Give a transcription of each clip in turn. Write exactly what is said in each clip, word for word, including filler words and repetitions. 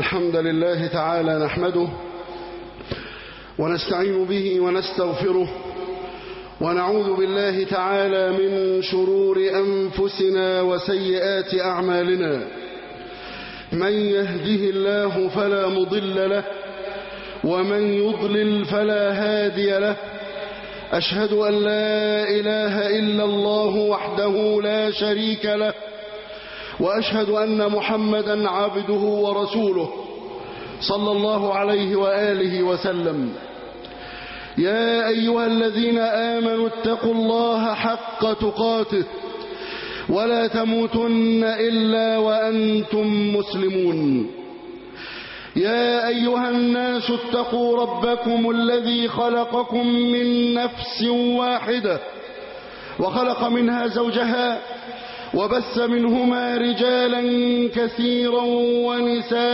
الحمد لله تعالى نحمده ونستعين به ونستغفره ونعوذ بالله تعالى من شرور أنفسنا وسيئات أعمالنا. من يهده الله فلا مضل له ومن يضلل فلا هادي له. أشهد أن لا إله إلا الله وحده لا شريك له، وأشهد أن محمدا عبده ورسوله صلى الله عليه وآله وسلم. يا أيها الذين آمنوا اتقوا الله حق تقاته ولا تموتن إلا وأنتم مسلمون. يا أيها الناس اتقوا ربكم الذي خلقكم من نفس واحدة وخلق منها زوجها وبث منهما رجالا كثيرا ونساء،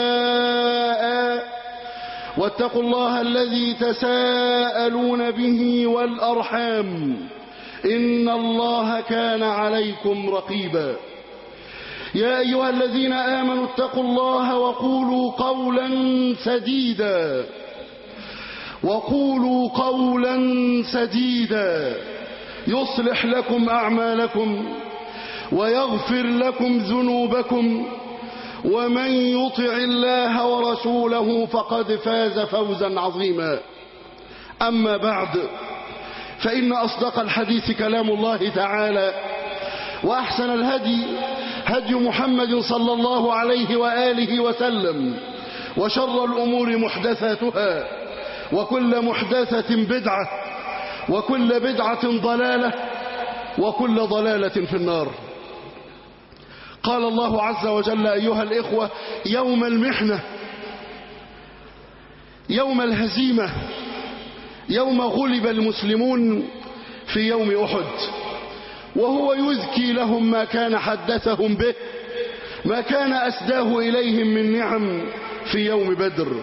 واتقوا الله الذي تساءلون به والأرحام إن الله كان عليكم رقيبا. يا أيها الذين آمنوا اتقوا الله وقولوا قولا سديدا وقولوا قولا سديدا يصلح لكم أعمالكم ويغفر لكم ذنوبكم، ومن يطع الله ورسوله فقد فاز فوزا عظيما. أما بعد، فإن أصدق الحديث كلام الله تعالى، وأحسن الهدي هدي محمد صلى الله عليه وآله وسلم، وشر الأمور محدثاتها، وكل محدثة بدعة، وكل بدعة ضلالة، وكل ضلالة في النار. قال الله عز وجل: أيها الإخوة، يوم المحنة، يوم الهزيمة، يوم غلب المسلمون في يوم أحد، وهو يذكي لهم ما كان حدثهم به، ما كان أسداه إليهم من نعم في يوم بدر.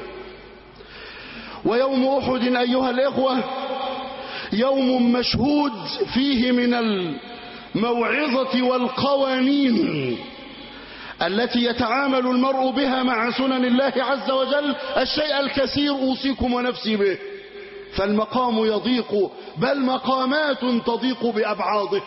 ويوم أحد أيها الإخوة يوم مشهود فيه من الموعظة والقوانين التي يتعامل المرء بها مع سنن الله عز وجل الشيء الكثير أوصيكم ونفسي به، فالمقام يضيق، بل مقامات تضيق بأبعاضه.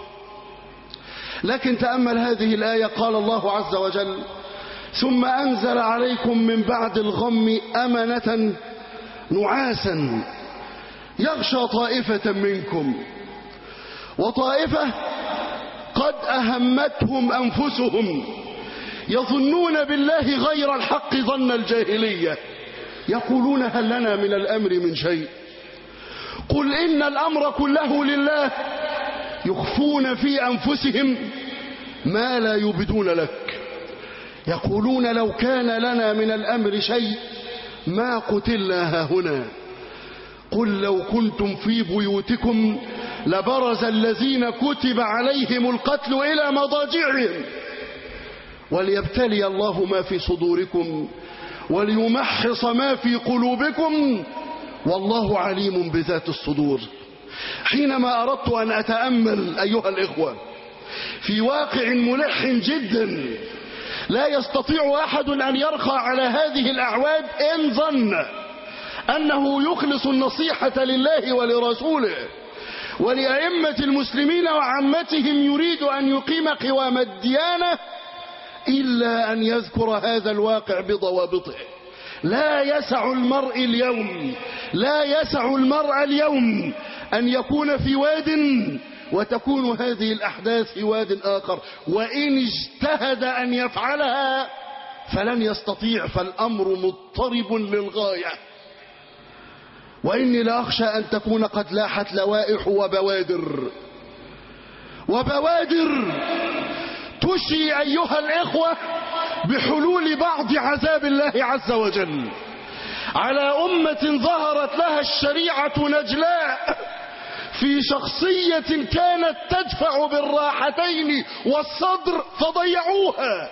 لكن تأمل هذه الآية. قال الله عز وجل: ثم أنزل عليكم من بعد الغم أمنة نعاسا يغشى طائفة منكم وطائفة قد أهمتهم أنفسهم يظنون بالله غير الحق ظن الجاهلية يقولون هل لنا من الأمر من شيء قل إن الأمر كله لله يخفون في أنفسهم ما لا يبدون لك يقولون لو كان لنا من الأمر شيء ما قتلنا هاهنا قل لو كنتم في بيوتكم لبرز الذين كتب عليهم القتل إلى مضاجعهم وليبتلي الله ما في صدوركم وليمحص ما في قلوبكم والله عليم بذات الصدور. حينما أردت أن أتأمل أيها الإخوة في واقع ملح جدا لا يستطيع أحد أن يرخى على هذه الأعواد إن ظن أنه يخلص النصيحة لله ولرسوله ولأئمة المسلمين وعامتهم يريد أن يقيم قوام الديانة إلا أن يذكر هذا الواقع بضوابطه. لا يسع المرء اليوم لا يسع المرء اليوم أن يكون في واد وتكون هذه الأحداث في واد آخر، وإن اجتهد أن يفعلها فلن يستطيع، فالأمر مضطرب للغاية. وإني لأخشى أن تكون قد لاحت لوائح وبوادر وبوادر تشي أيها الإخوة بحلول بعض عذاب الله عز وجل على أمة ظهرت لها الشريعة نجلاء في شخصية كانت تدفع بالراحتين والصدر فضيعوها،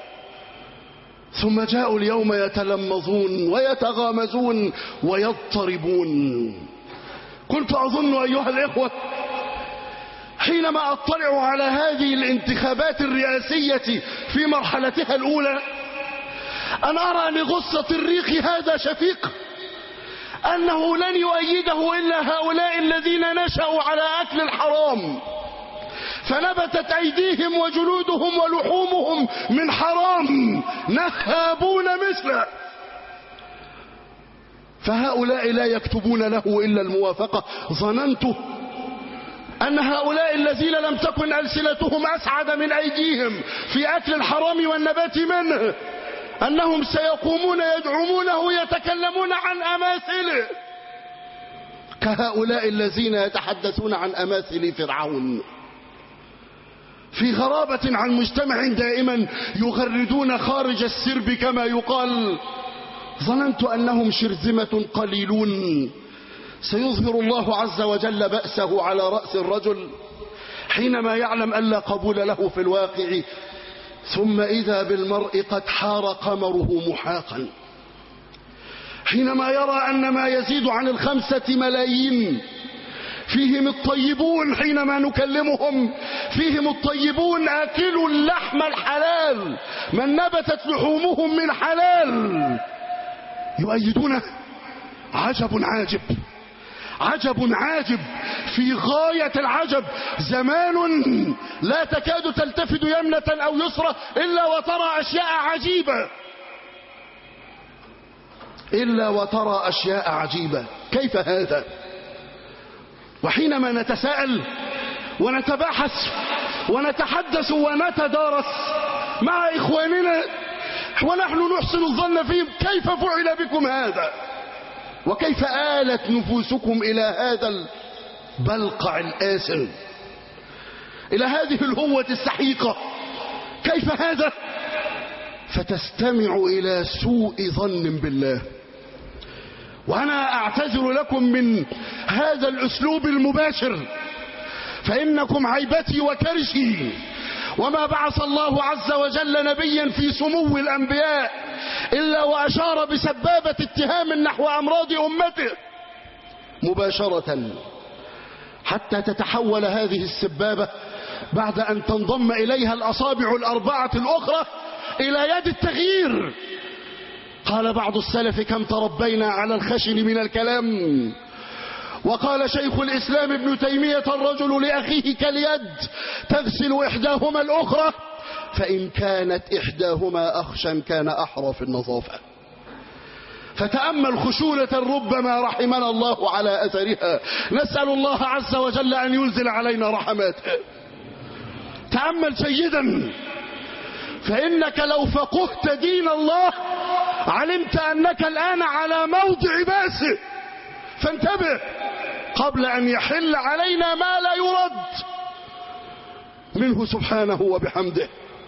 ثم جاءوا اليوم يتلمظون ويتغامزون ويضطربون. كنت أظن أيها الإخوة حينما أطلع على هذه الانتخابات الرئاسية في مرحلتها الأولى أن أرى لغصة الريق هذا شفيق، أنه لن يؤيده إلا هؤلاء الذين نشأوا على أكل الحرام، فنبتت أيديهم وجلودهم ولحومهم من حرام، نهابون مثله، فهؤلاء لا يكتبون له إلا الموافقة. ظننت أن هؤلاء الذين لم تكن ألسنتهم أسعد من أيديهم في أكل الحرام والنبات منه أنهم سيقومون يدعمونه يتكلمون عن أماثله، كهؤلاء الذين يتحدثون عن أماثل فرعون في غرابة عن مجتمع دائما يغردون خارج السرب كما يقال. ظننت أنهم شرذمة قليلون سيظهر الله عز وجل بأسه على رأس الرجل حينما يعلم أن لا قبول له في الواقع، ثم إذا بالمرء قد حار قمره محاقا، حينما يرى أن ما يزيد عن الخمسة ملايين فيهم الطيبون، حينما نكلمهم فيهم الطيبون آكلوا اللحم الحلال من نبتت لحومهم من حلال، يؤيدونه. عجب عاجب، عجب عاجب في غاية العجب. زمان لا تكاد تلتفت يمنة أو يسرى إلا وترى أشياء عجيبة، إلا وترى أشياء عجيبة. كيف هذا؟ وحينما نتساءل ونتباحث ونتحدث ونتدارس مع إخواننا ونحن نحسن الظن فيهم، كيف فعل بكم هذا؟ وكيف آلت نفوسكم إلى هذا البلقع الآسن، إلى هذه الهوة السحيقة؟ كيف هذا؟ فتستمع إلى سوء ظن بالله. وأنا أعتذر لكم من هذا الأسلوب المباشر، فإنكم عيبتي وكرشي، وما بعث الله عز وجل نبيا في سمو الأنبياء إلا وأشار بسبابة اتهام نحو أمراض أمته مباشرة، حتى تتحول هذه السبابة بعد أن تنضم إليها الأصابع الأربعة الأخرى إلى يد التغيير. قال بعض السلف: كم تربينا على الخشن من الكلام. وقال شيخ الإسلام ابن تيمية: الرجل لأخيه كاليد تغسل إحداهما الأخرى، فإن كانت إحداهما أخشن كان أحرى في النظافة. فتأمل خشونة ربما رحمنا الله على أثرها، نسأل الله عز وجل أن ينزل علينا رحماته. تأمل جيدا، فإنك لو فقهت دين الله علمت أنك الآن على موضع بأسه، فانتبه قبل أن يحل علينا ما لا يرد منه سبحانه وبحمده.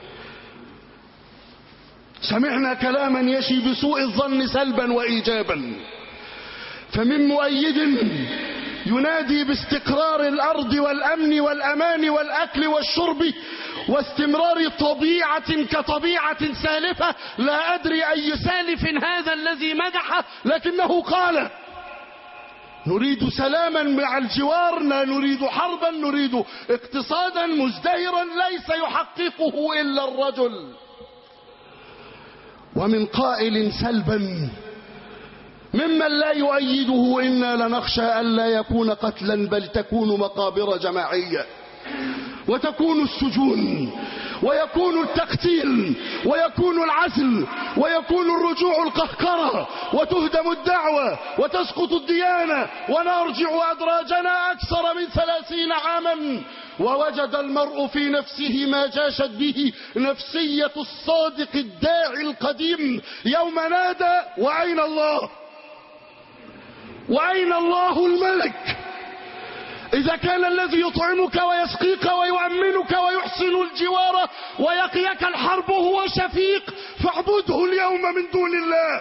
سمعنا كلاما يشي بسوء الظن سلبا وإيجابا، فمن مؤيد ينادي باستقرار الأرض والأمن والأمان والأكل والشرب واستمرار طبيعة كطبيعة سالفة، لا أدري أي سالف هذا الذي مدحه، لكنه قال: نريد سلاما مع الجوار، لا نريد حربا، نريد اقتصادا مزدهرا ليس يحققه إلا الرجل. ومن قائل سلبا ممن لا يؤيده: إنا لنخشى ألا يكون قتلا بل تكون مقابر جماعية، وتكون السجون، ويكون التقتيل، ويكون العزل، ويكون الرجوع القهقرة، وتهدم الدعوة، وتسقط الديانة، ونرجع أدراجنا أكثر من ثلاثين عاما. ووجد المرء في نفسه ما جاشت به نفسية الصادق الداعي القديم يوم نادى: وأين الله؟ وأين الله الملك؟ إذا كان الذي يطعمك ويسقيك ويؤمنك ويحسن الجوار ويقيك الحرب هو شفيق، فاعبده اليوم من دون الله،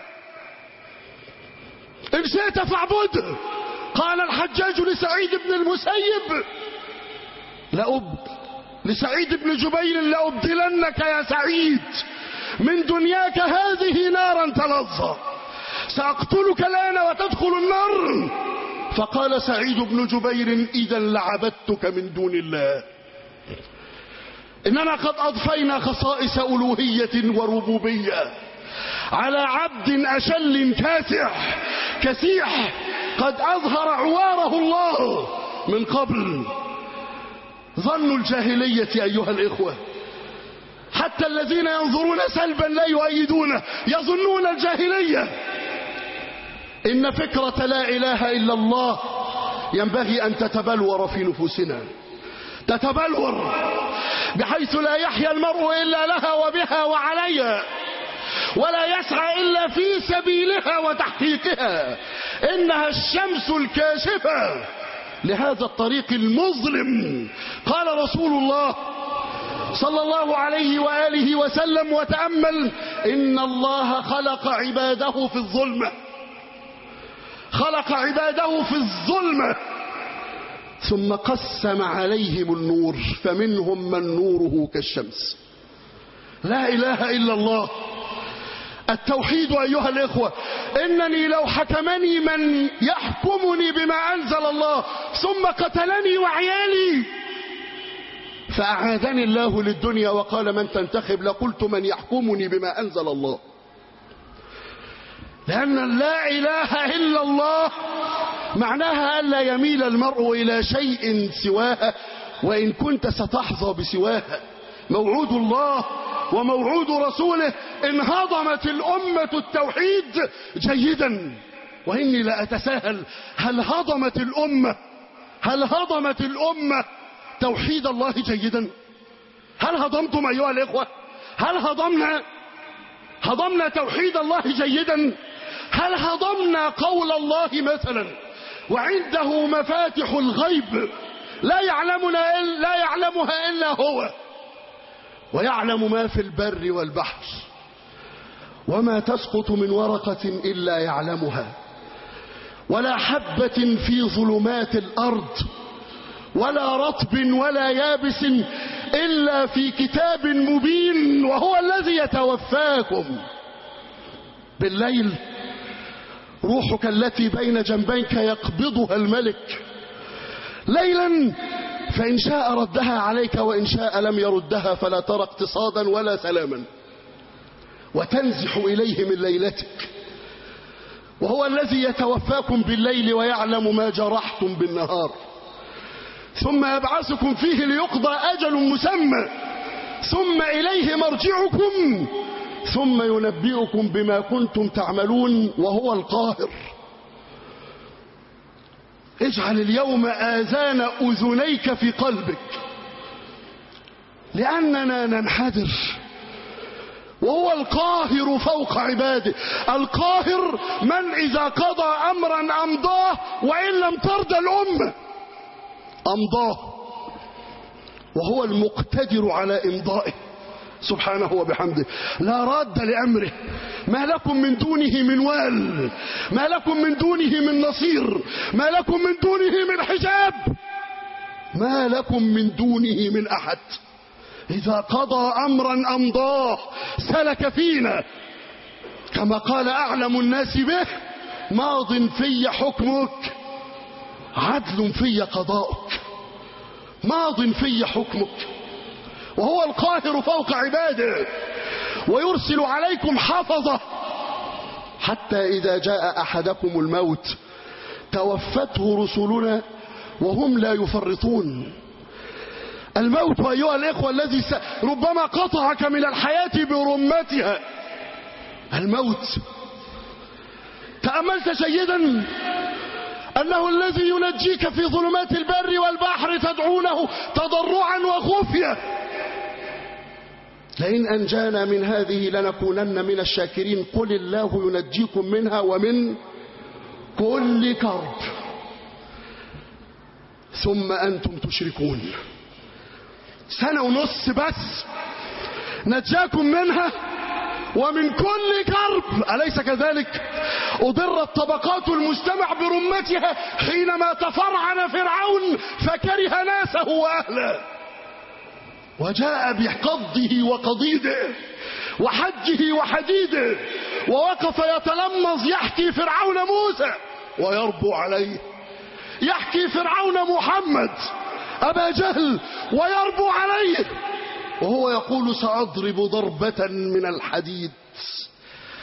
إن شئت فاعبده. قال الحجاج لسعيد بن المسيب لأب لسعيد بن جبير: لأبدلنك يا سعيد من دنياك هذه نارا تلظى، سأقتلك الآن وتدخل النار. فقال سعيد بن جبير: إذا لعبدتك من دون الله. إننا قد أضفينا خصائص ألوهية وربوبية على عبد أشل كاسح كسيح قد أظهر عواره الله من قبل. ظن الجاهلية أيها الإخوة، حتى الذين ينظرون سلبا لا يؤيدونه يظنون الجاهلية. إن فكرة لا إله إلا الله ينبغي أن تتبلور في نفوسنا، تتبلور بحيث لا يحيا المرء إلا لها وبها وعليها، ولا يسعى إلا في سبيلها وتحقيقها. إنها الشمس الكاشفة لهذا الطريق المظلم. قال رسول الله صلى الله عليه وآله وسلم، وتأمل: إن الله خلق عباده في الظلمة، خلق عباده في الظلمة ثم قسم عليهم النور، فمنهم من نوره كالشمس. لا إله إلا الله. التوحيد أيها الإخوة. إنني لو حكمني من يحكمني بما أنزل الله ثم قتلني وعيالي فأعادني الله للدنيا وقال: من تنتخب؟ لقلت: من يحكمني بما أنزل الله. لأن لا إله إلا الله معناها ألا يميل المرء إلى شيء سواها، وإن كنت ستحظى بسواها. موعود الله وموعود رسوله إن هضمت الأمة التوحيد جيدا. وإني لا أتساهل، هل هضمت الأمة هل هضمت الأمة توحيد الله جيدا؟ هل هضمتم أيها الإخوة؟ هل هضمنا هضمنا توحيد الله جيدا؟ هل هضمنا قول الله مثلا: وعنده مفاتح الغيب لا يعلمنا لا يعلمها إلا هو، ويعلم ما في البر والبحر، وما تسقط من ورقة إلا يعلمها، ولا حبة في ظلمات الأرض، ولا رطب ولا يابس إلا في كتاب مبين، وهو الذي يتوفاكم بالليل. روحك التي بين جنبيك يقبضها الملك ليلا، فإن شاء ردها عليك وإن شاء لم يردها، فلا ترى اقتصادا ولا سلاما. وتنزح إليه من ليلتك، وهو الذي يتوفاكم بالليل ويعلم ما جرحتم بالنهار، ثم يبعثكم فيه ليقضى أجل مسمى، ثم إليه مرجعكم، ثم ينبئكم بما كنتم تعملون، وهو القاهر. اجعل اليوم آذان أذنيك في قلبك، لأننا ننحدر، وهو القاهر فوق عباده. القاهر من إذا قضى أمرا أمضاه، وإن لم ترضى الأمة أمضاه، وهو المقتدر على إمضائه سبحانه وبحمده. لا راد لأمره. ما لكم من دونه من وال، ما لكم من دونه من نصير، ما لكم من دونه من حجاب، ما لكم من دونه من أحد. إذا قضى أمرا أمضاه، سلك فينا، كما قال أعلم الناس به: ماض في حكمك عدل في قضاؤك. ماض في حكمك، وهو القاهر فوق عباده، ويرسل عليكم حفظه حتى إذا جاء أحدكم الموت توفته رسلنا وهم لا يفرطون. الموت أيها الإخوة الذي ربما قطعك من الحياة برمتها. الموت، تأملت جيدا أنه الذي ينجيك في ظلمات البر والبحر تدعونه تضرعا وخفية. لئن أنجانا من هذه لنكونن من الشاكرين. قل الله ينجيكم منها ومن كل كرب ثم أنتم تشركون. سنة ونص بس نجاكم منها ومن كل كرب، أليس كذلك؟ أضرت طبقات المجتمع برمتها حينما تفرعن فرعون فكره ناسه وأهله، وجاء بقضه وقضيده وحجه وحديده، ووقف يتلمظ يحكي فرعون موسى ويربو عليه، يحكي فرعون محمد أبا جهل ويربو عليه، وهو يقول: سأضرب ضربة من الحديد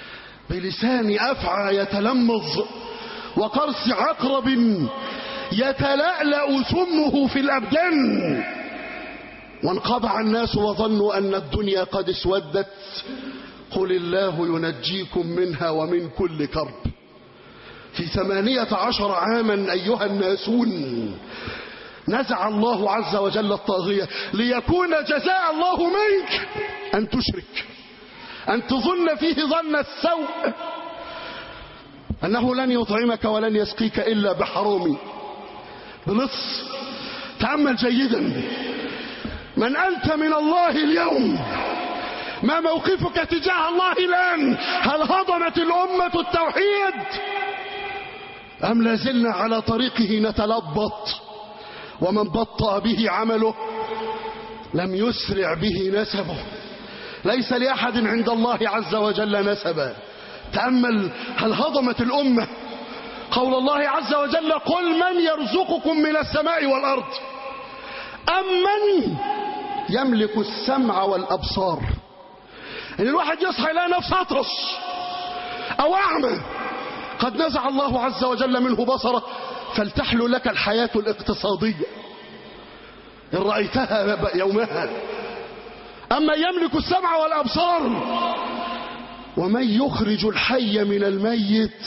بلسان أفعى يتلمظ وقرص عقرب يتلألأ سمه في الأبدان. وانقضع الناس وظنوا أن الدنيا قد اسودت، قل الله ينجيكم منها ومن كل كرب. في ثمانية عشر عاما أيها الناسون نزع الله عز وجل الطاغية ليكون جزاء الله منك أن تشرك، أن تظن فيه ظن السوء أنه لن يطعمك ولن يسقيك إلا بحرام. بلص تأمل جيدا، من أنت من الله اليوم؟ ما موقفك تجاه الله الآن؟ هل هضمت الأمة التوحيد أم لازلنا على طريقه نتلبط؟ ومن بطأ به عمله لم يسرع به نسبه. ليس لأحد عند الله عز وجل نسبا. تأمل، هل هضمت الأمة قول الله عز وجل قل من يرزقكم من السماء والأرض أم من يملك السمع والأبصار؟ إن الواحد يصحى يلاقي نفسه أطرش أو أعمى، قد نزع الله عز وجل منه بصره، فلتحلو لك الحياة الاقتصادية إن رأيتها يومها. أما يملك السمع والأبصار، ومن يخرج الحي من الميت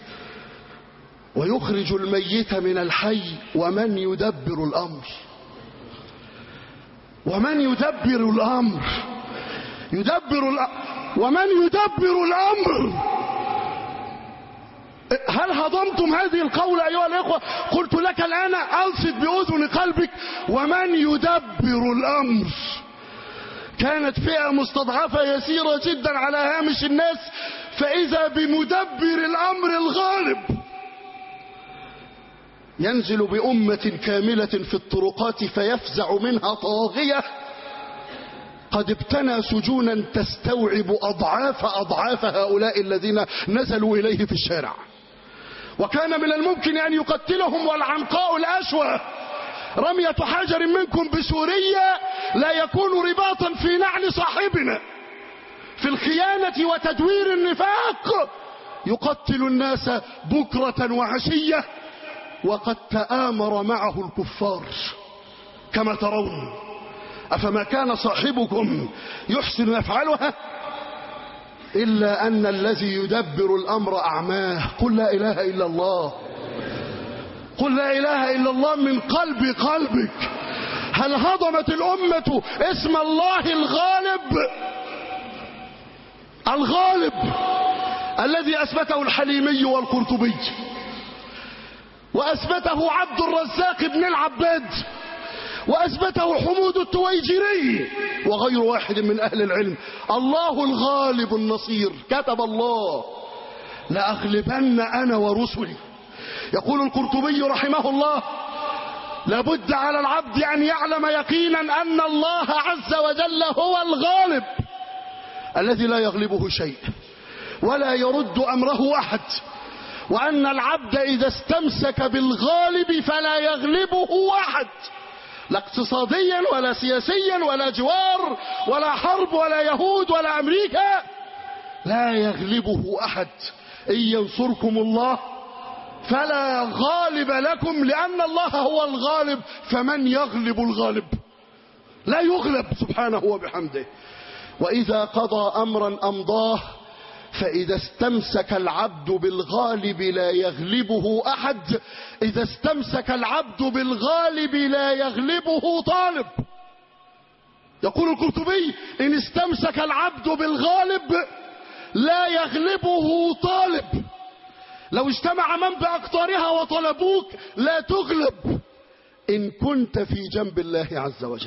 ويخرج الميت من الحي ومن يدبر الأمر. ومن يدبر الأمر يدبر الأمر ومن يدبر الأمر. هل هضمتم هذه القول أيها الإخوة؟ قلت لك الآن أنصت بأذن قلبك، ومن يدبر الأمر. كانت فئة مستضعفة يسيرة جدا على هامش الناس، فإذا بمدبر الأمر الغالب ينزل بأمة كاملة في الطرقات فيفزع منها طاغية قد ابتنى سجونا تستوعب أضعاف أضعاف هؤلاء الذين نزلوا إليه في الشارع. وكان من الممكن أن يقتلهم، والعنقاء الأشوى رمية حجر منكم بسوريا لا يكون رباطا في نعل صاحبنا في الخيانة وتدوير النفاق. يقتل الناس بكرة وعشية وقد تآمر معه الكفار كما ترون. أفما كان صاحبكم يحسن يفعلها؟ إلا أن الذي يدبر الأمر أعماه. قل لا إله إلا الله، قل لا إله إلا الله من قلب قلبك. هل هضمت الأمة اسم الله الغالب؟ الغالب الذي أثبته الحليمي والقرطبي، وأثبته عبد الرزاق بن العباد، وأثبته حمود التويجري وغير واحد من أهل العلم. الله الغالب النصير. كتب الله لأغلبن أنا ورسلي. يقول القرطبي رحمه الله لابد على العبد أن يعلم يقينا أن الله عز وجل هو الغالب الذي لا يغلبه شيء ولا يرد أمره أحد، وأن العبد إذا استمسك بالغالب فلا يغلبه أحد، لا اقتصاديا ولا سياسيا ولا جوار ولا حرب ولا يهود ولا أمريكا، لا يغلبه أحد. إن ينصركم الله فلا غالب لكم، لأن الله هو الغالب، فمن يغلب الغالب؟ لا يغلب سبحانه وبحمده. وإذا قضى أمرا أمضاه، فإذا استمسك العبد بالغالب لا يغلبه أحد. إذا استمسك العبد بالغالب لا يغلبه طالب. يقول القرطبي إن استمسك العبد بالغالب لا يغلبه طالب. لو اجتمع من بأقطارها وطلبوك لا تغلب إن كنت في جنب الله عز وجل.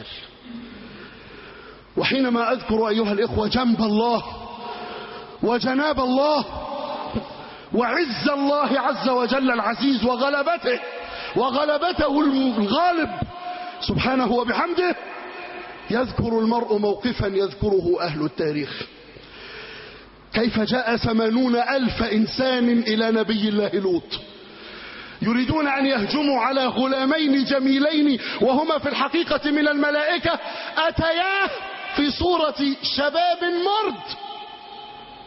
وحينما أذكر أيها الإخوة جنب الله وجناب الله وعز الله عز وجل العزيز وغلبته وغلبته الغالب سبحانه وبحمده، يذكر المرء موقفا يذكره أهل التاريخ. كيف جاء ثمانون ألف إنسان إلى نبي الله لوط يريدون أن يهجموا على غلامين جميلين وهما في الحقيقة من الملائكة، أتياه في صورة شباب مرد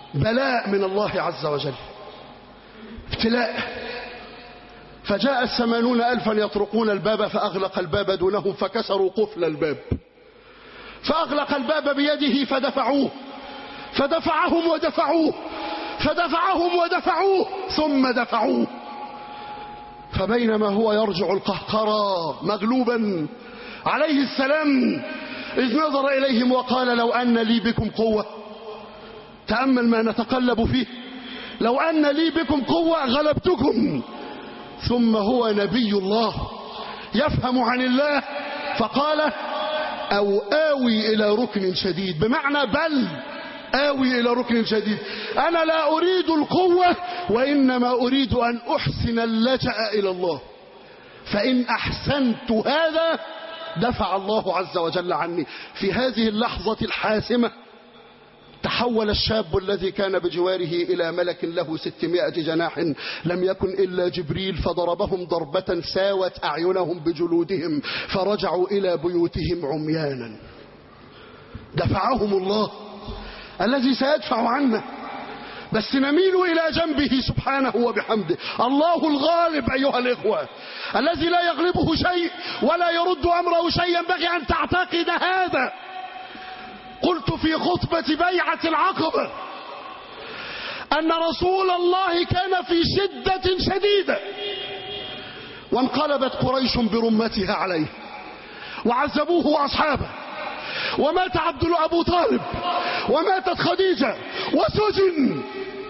بلاء من الله عز وجل، ابتلاء. فجاء الثمانون ألفا يطرقون الباب فأغلق الباب دونهم فكسروا قفل الباب، فأغلق الباب بيده فدفعوه، فدفعهم ودفعوه، فدفعهم ودفعوه ثم دفعوه. فبينما هو يرجع القهقرى مغلوبا عليه السلام إذ نظر إليهم وقال لو أن لي بكم قوة. تأمل ما نتقلب فيه، لو أن لي بكم قوة غلبتكم. ثم هو نبي الله يفهم عن الله فقال أو آوي إلى ركن شديد، بمعنى بل آوي إلى ركن شديد. أنا لا أريد القوة وإنما أريد أن أحسن اللجأ إلى الله، فإن أحسنت هذا دفع الله عز وجل عني. في هذه اللحظة الحاسمة تحول الشاب الذي كان بجواره إلى ملك له ستمائة جناح لم يكن إلا جبريل، فضربهم ضربة ساوت أعينهم بجلودهم فرجعوا إلى بيوتهم عميانا. دفعهم الله الذي سيدفع عنا، بس نميل إلى جنبه سبحانه وبحمده. الله الغالب أيها الإخوة، الذي لا يغلبه شيء ولا يرد أمره شيء. ينبغي أن تعتقد هذا. قلت في خطبة بيعة العقبة أن رسول الله كان في شدة شديدة، وانقلبت قريش برمتها عليه وعذبوه وأصحابه، ومات عبد أبو طالب، وماتت خديجة، وسجن،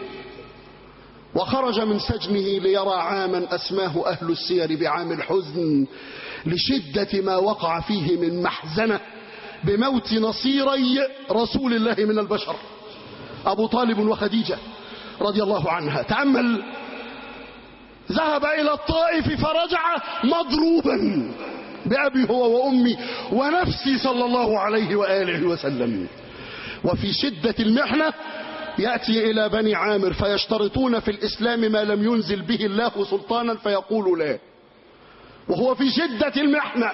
وخرج من سجنه ليرى عاما أسماه أهل السير بعام الحزن لشدة ما وقع فيه من محزنة بموت نصيري رسول الله من البشر أبو طالب وخديجة رضي الله عنها. تأمل، ذهب إلى الطائف فرجع مضروبا بأبي هو وأمي ونفسي صلى الله عليه وآله وسلم. وفي شدة المحنة يأتي إلى بني عامر فيشترطون في الإسلام ما لم ينزل به الله سلطانا فيقول لا، وهو في شدة المحنة.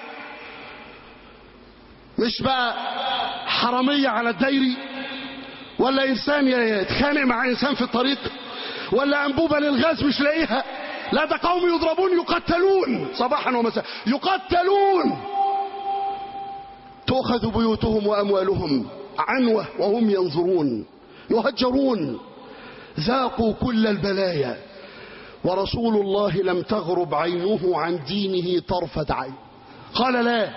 مش بقى حرامية على الدايري، ولا إنسان يتخانق مع إنسان في الطريق، ولا أنبوبة للغاز مش لاقيها، لا، ده قوم يضربون يقتلون صباحا ومساء، يقتلون. تؤخذ بيوتهم وأموالهم عنوة وهم ينظرون، يهجرون، ذاقوا كل البلايا، ورسول الله لم تغرب عينه عن دينه طرفة عين. قال لا.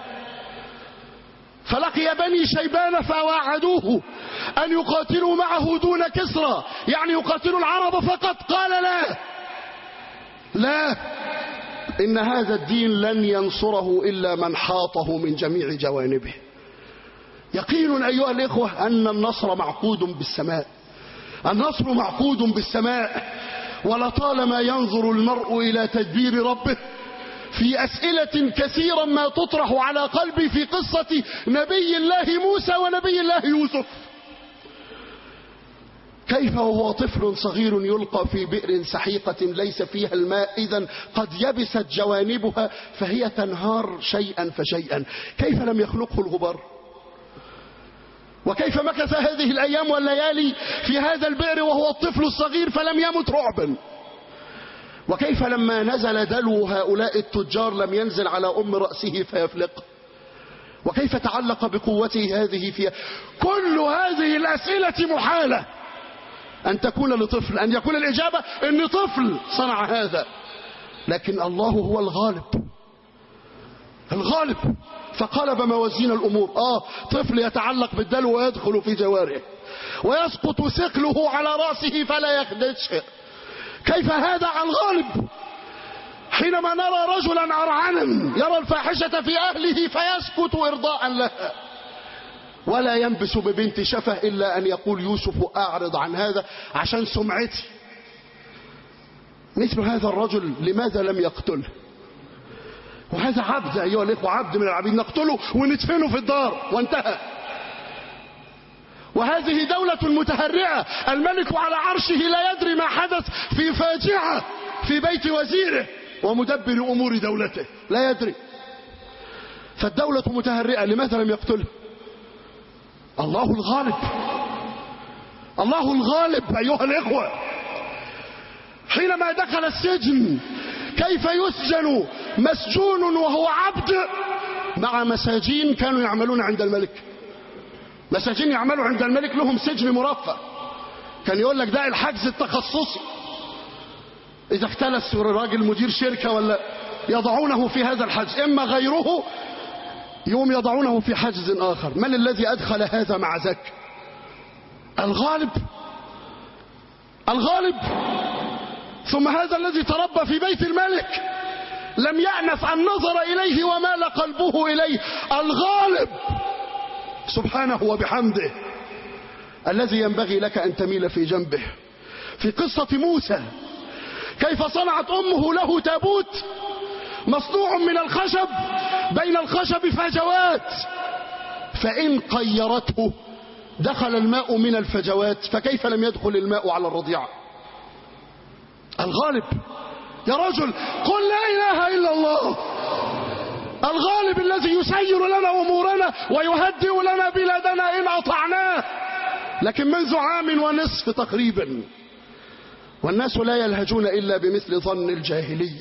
فلقي بني شيبان فواعدوه أن يقاتلوا معه دون كسرى، يعني يقاتلوا العرب فقط. قال لا لا، إن هذا الدين لن ينصره إلا من حاطه من جميع جوانبه. يقين أيها الإخوة أن النصر معقود بالسماء، النصر معقود بالسماء. ولطالما ينظر المرء إلى تدبير ربه في أسئلة كثيرا ما تطرح على قلبي في قصة نبي الله موسى ونبي الله يوسف. كيف وهو طفل صغير يلقى في بئر سحيقة ليس فيها الماء، إذن قد يبست جوانبها فهي تنهار شيئا فشيئا. كيف لم يخلقه الغبار؟ وكيف مكث هذه الأيام والليالي في هذا البئر وهو الطفل الصغير فلم يمت رعبا؟ وكيف لما نزل دلو هؤلاء التجار لم ينزل على أم رأسه فيفلق؟ وكيف تعلق بقوته هذه فيها؟ كل هذه الأسئلة محالة أن تكون لطفل، أن يكون الإجابة أن طفل صنع هذا. لكن الله هو الغالب، الغالب فقلب موازين الأمور. آه طفل يتعلق بالدلو ويدخل في جواره ويسقط ثقله على رأسه فلا يخدش. كيف هذا عن الغالب؟ حينما نرى رجلا أرعنا يرى الفاحشة في أهله فيسكت إرضاء لها ولا ينبس ببنت شفه إلا أن يقول يوسف أعرض عن هذا عشان سمعتي. مثل هذا الرجل لماذا لم يقتله؟ وهذا عبد أيها الإخوة، عبد من العبيد، نقتله وندفنه في الدار وانتهى. وهذه دولة متهرئة، الملك على عرشه لا يدري ما حدث في فاجعة في بيت وزيره ومدبر أمور دولته، لا يدري. فالدولة متهرئة، لماذا لم يقتله؟ الله الغالب، الله الغالب أيها الإخوة. حينما دخل السجن كيف يسجن مسجون وهو عبد مع مساجين كانوا يعملون عند الملك؟ مساجين يعملوا عند الملك لهم سجن مرفه، كان يقول لك ده الحجز التخصصي، إذا اختلس راجل مدير شركة ولا يضعونه في هذا الحجز، إما غيره يوم يضعونه في حجز آخر. من الذي أدخل هذا مع ذاك؟ الغالب الغالب. ثم هذا الذي تربى في بيت الملك لم يأنف أن نظر إليه ومال قلبه إليه، الغالب سبحانه وبحمده، الذي ينبغي لك أن تميل في جنبه. في قصة موسى كيف صنعت أمه له تابوت مصنوع من الخشب، بين الخشب فجوات، فإن قيرته دخل الماء من الفجوات، فكيف لم يدخل الماء على الرضيعة؟ الغالب. يا رجل قل لا إله إلا الله. الغالب الذي يسير لنا أمورنا ويهدئ لنا بلادنا إن أطعناه. لكن منذ عام ونصف تقريبا والناس لا يلهجون إلا بمثل ظن الجاهلية.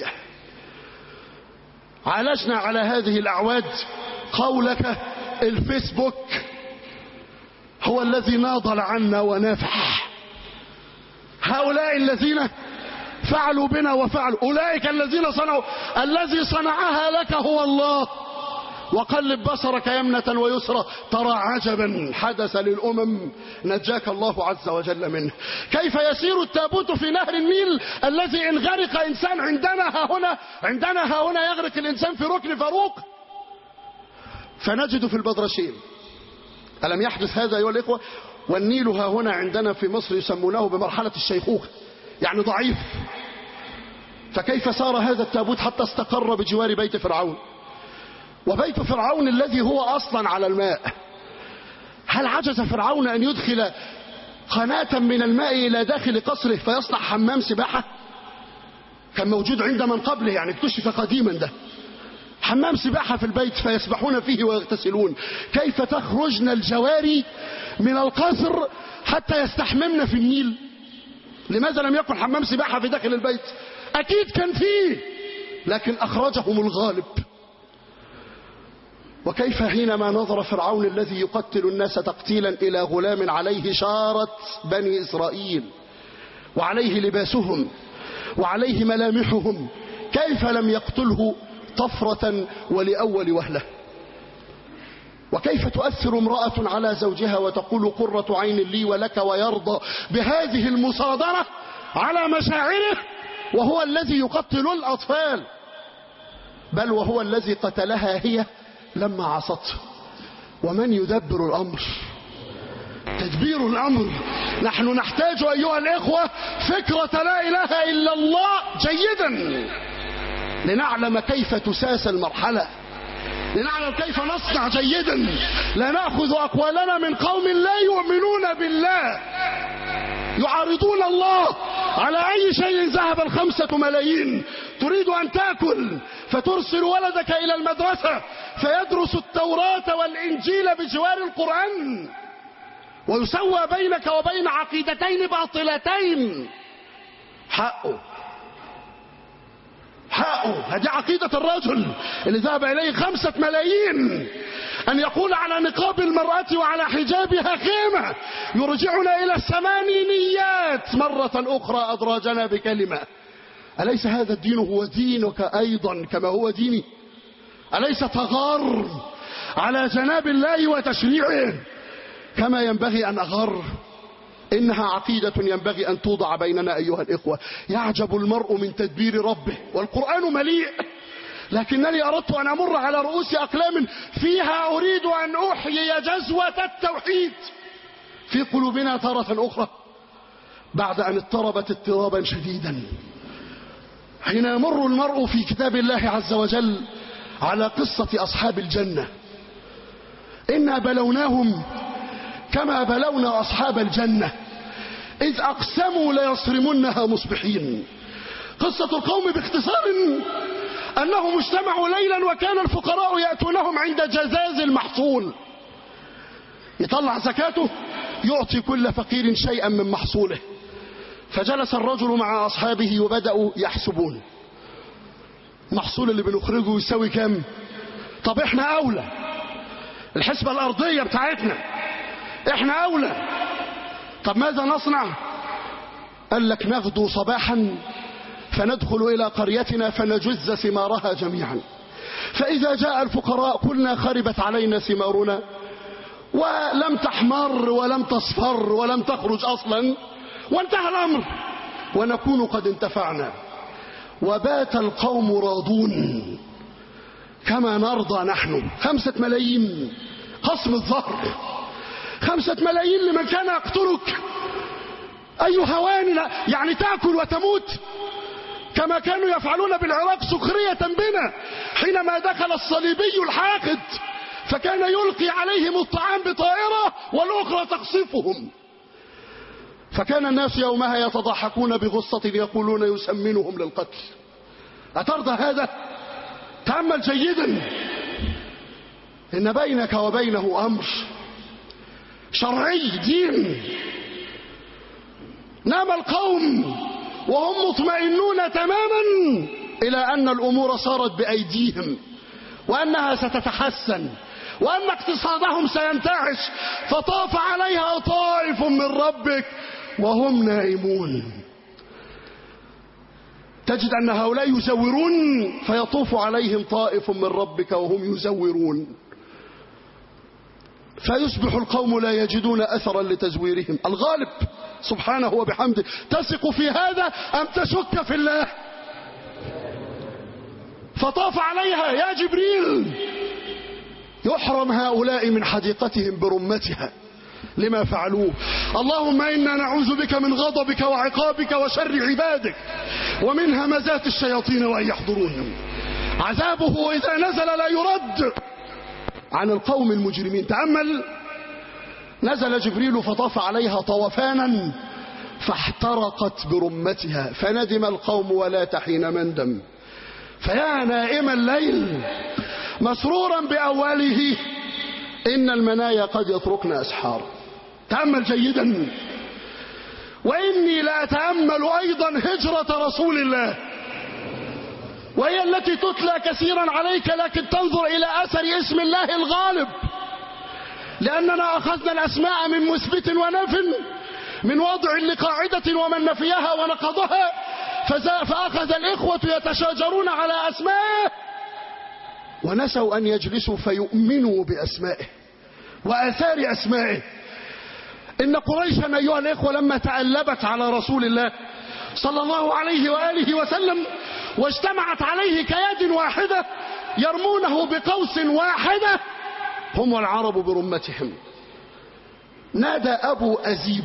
عالجنا على هذه الأعواد قولك الفيسبوك هو الذي ناضل عنا ونافح. هؤلاء الذين فعلوا بنا وفعلوا، أولئك الذين صنعوا، الذي صنعها لك هو الله. وقلب بصرك يمنة ويسرى ترى عجبا حدث للأمم نجاك الله عز وجل منه. كيف يسير التابوت في نهر النيل الذي إن غرق إنسان عندنا ها هنا عندنا ها هنا يغرق الإنسان في ركن فاروق، فنجد في البدرشين. ألم يحدث هذا أيها الإخوة؟ والنيل ها هنا عندنا في مصر يسمونه بمرحلة الشيخوخة، يعني ضعيف. فكيف سار هذا التابوت حتى استقر بجوار بيت فرعون؟ وبيت فرعون الذي هو أصلا على الماء، هل عجز فرعون أن يدخل قناة من الماء إلى داخل قصره فيصنع حمام سباحة؟ كان موجود عند من قبله، يعني اكتشف قديما ده حمام سباحة في البيت فيسبحون فيه ويغتسلون. كيف تخرجن الجواري من القصر حتى يستحممن في النيل؟ لماذا لم يكن حمام سباحة في داخل البيت؟ أكيد كان فيه، لكن أخرجهم الغالب. وكيف حينما نظر فرعون الذي يقتل الناس تقتيلا إلى غلام عليه شارة بني إسرائيل وعليه لباسهم وعليه ملامحهم، كيف لم يقتله طفرة ولأول وهلة؟ وكيف تؤثر امرأة على زوجها وتقول قرة عين لي ولك ويرضى بهذه المصادرة على مشاعره، وهو الذي يقتل الأطفال، بل وهو الذي قتلها هي لما عصته. ومن يدبر الأمر؟ تدبير الأمر. نحن نحتاج أيها الإخوة فكرة لا إله إلا الله جيدا لنعلم كيف تساس المرحلة، لنعلم كيف نصنع جيدا. لا نأخذ أقوالنا من قوم لا يؤمنون بالله يعارضون الله. على أي شيء ذهب الخمسة ملايين؟ تريد أن تأكل فترسل ولدك إلى المدرسة فيدرس التوراة والإنجيل بجوار القرآن ويسوى بينك وبين عقيدتين باطلتين. حقه حقه. هذه عقيدة الرجل اللي ذهب إليه خمسة ملايين أن يقول على نقاب المرأة وعلى حجابها خيمة يرجعنا إلى الثمانينيات مرة أخرى أدراجنا بكلمة. أليس هذا الدين هو دينك أيضا كما هو ديني؟ أليس تغار على جناب الله وتشريعه كما ينبغي أن أغار؟ إنها عقيدة ينبغي أن توضع بيننا أيها الإخوة. يعجب المرء من تدبير ربه والقرآن مليء، لكنني أردت أن أمر على رؤوس أقلام فيها أريد أن أحيي جزوة التوحيد في قلوبنا تارة أخرى بعد أن اضطربت اضطرابا شديدا. حين يمر المرء في كتاب الله عز وجل على قصة أصحاب الجنة، إنا بلوناهم كما بلونا أصحاب الجنة إذ أقسموا ليصرمنها مصبحين. قصة القوم باختصار أنهم اجتمعوا ليلا وكان الفقراء يأتونهم عند جزاز المحصول، يطلع زكاته يعطي كل فقير شيئا من محصوله. فجلس الرجل مع أصحابه وبدأوا يحسبون المحصول اللي بنخرجه يساوي كام. طب احنا أولى، الحسبة الأرضية بتاعتنا احنا أولى، طب ماذا نصنع؟ قال لك نغدو صباحا فندخل إلى قريتنا فنجز ثمارها جميعا، فإذا جاء الفقراء قلنا خربت علينا ثمارنا ولم تحمر ولم تصفر ولم تخرج أصلا وانتهى الأمر ونكون قد انتفعنا. وبات القوم راضون كما نرضى نحن. خمسة ملايين قسم الظهر، خمسة ملايين لمن كان يقتلك، أي هوان يعني تأكل وتموت كما كانوا يفعلون بالعراق سخرية بنا حينما دخل الصليبي الحاقد فكان يلقي عليهم الطعام بطائرة والأخرى تقصفهم، فكان الناس يومها يتضحكون بغصة يقولون يسمنهم للقتل. أترضى هذا؟ تأمل جيدا إن بينك وبينه أمر شرعي دين. نام القوم وهم مطمئنون تماما إلى أن الأمور صارت بأيديهم وأنها ستتحسن وأن اقتصادهم سينتعش، فطاف عليها طائف من ربك وهم نائمون. تجد أن هؤلاء يزورون فيطوف عليهم طائف من ربك وهم يزورون، فيصبح القوم لا يجدون أثرا لتزويرهم. الغالب سبحانه وبحمده. تثق في هذا أم تشك في الله؟ فطاف عليها يا جبريل يحرم هؤلاء من حديقتهم برمتها لما فعلوه. اللهم إنا نعوذ بك من غضبك وعقابك وشر عبادك ومن همزات الشياطين وأن يحضرون. عذابه إذا نزل لا يرد عن القوم المجرمين. تأمل، نزل جبريل فطاف عليها طوفانا فاحترقت برمتها فندم القوم ولا تحين مندم. فيا نائم الليل مسرورا بأوله إن المنايا قد يتركن أسحار. تأمل جيدا. وإني لا أتأمل أيضا هجرة رسول الله، وهي التي تتلى كثيرا عليك، لكن تنظر إلى أثر اسم الله الغالب، لأننا أخذنا الأسماء من مثبت ونف، من وضع لقاعدة ومن نفيها ونقضها، فأخذ الإخوة يتشاجرون على أسمائه ونسوا أن يجلسوا فيؤمنوا بأسمائه وآثار أسمائه. إن قريشا أيها الإخوة لما تألبت على رسول الله صلى الله عليه وآله وسلم واجتمعت عليه كيد واحدة يرمونه بقوس واحدة هم والعرب برمتهم، نادى أبو أزيب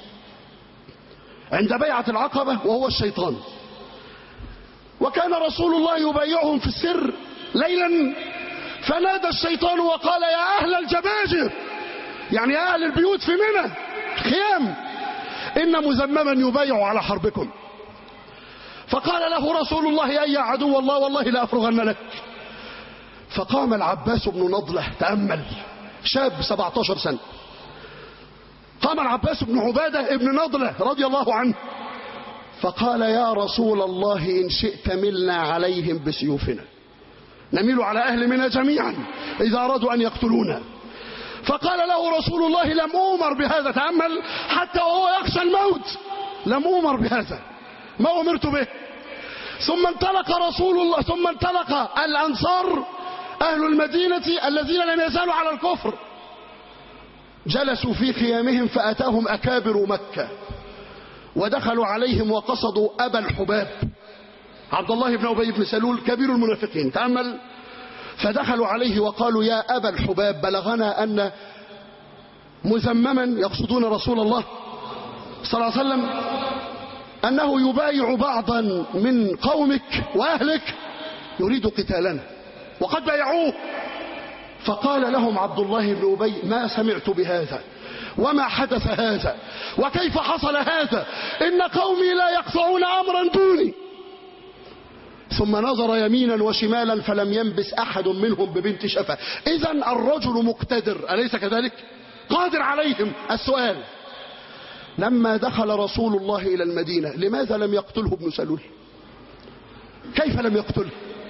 عند بيعة العقبة وهو الشيطان، وكان رسول الله يبايعهم في السر ليلا، فنادى الشيطان وقال يا أهل الجباجر، يعني يا أهل البيوت في منى خيام، إن مزمما يبايع على حربكم. فقال له رسول الله أي عدو الله والله لا أفرغن لك. فقام العباس بن نضلة، تأمل، شاب سبعة عشر سنة، قام العباس بن عبادة ابن نضلة رضي الله عنه فقال يا رسول الله إن شئت ملنا عليهم بسيوفنا، نميل على أهل منى جميعا إذا أرادوا أن يقتلونا. فقال له رسول الله لم أؤمر بهذا. تأمل، حتى وهو يخشى الموت لم أؤمر بهذا، ما أمرت به. ثم انطلق رسول الله ثم انطلق الأنصار أهل المدينة الذين لم يزالوا على الكفر، جلسوا في خيامهم فأتاهم أكابر مكة ودخلوا عليهم وقصدوا أبا الحباب عبد الله بن أبي بن سلول كبير المنافقين. تأمل، فدخلوا عليه وقالوا يا أبا الحباب بلغنا أن مزمما، يقصدون رسول الله صلى الله عليه وسلم، أنه يبايع بعضا من قومك وأهلك يريد قتالنا وقد بايعوه. فقال لهم عبد الله بن أبي ما سمعت بهذا وما حدث هذا وكيف حصل هذا، إن قومي لا يقطعون أمرا دوني. ثم نظر يمينا وشمالا فلم ينبس أحد منهم ببنت شفا. إذن الرجل مقتدر، أليس كذلك؟ قادر عليهم. السؤال: لما دخل رسول الله إلى المدينة لماذا لم يقتله ابن سلول؟ كيف لم يقتله؟